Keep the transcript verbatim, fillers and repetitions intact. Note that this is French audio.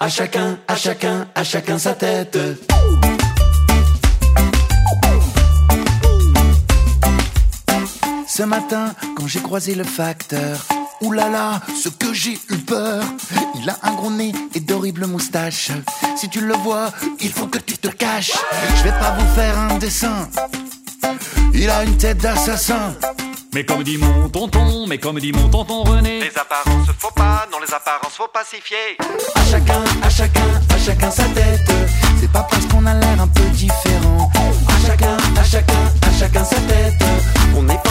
À chacun, à chacun, à chacun sa tête. Ce matin, quand j'ai croisé le facteur, oulala, ce que j'ai eu peur. Il a un gros nez et d'horribles moustaches. Si tu le vois, il faut que tu te caches. Je vais pas vous faire un dessin. Il a une tête d'assassin. Mais comme dit mon tonton, mais comme dit mon tonton René, les apparences faut pas, non les apparences faut pas s'y fier. À chacun, à chacun, à chacun sa tête. C'est pas parce qu'on a l'air un peu différent. À chacun, à chacun, à chacun sa tête. On n'est pas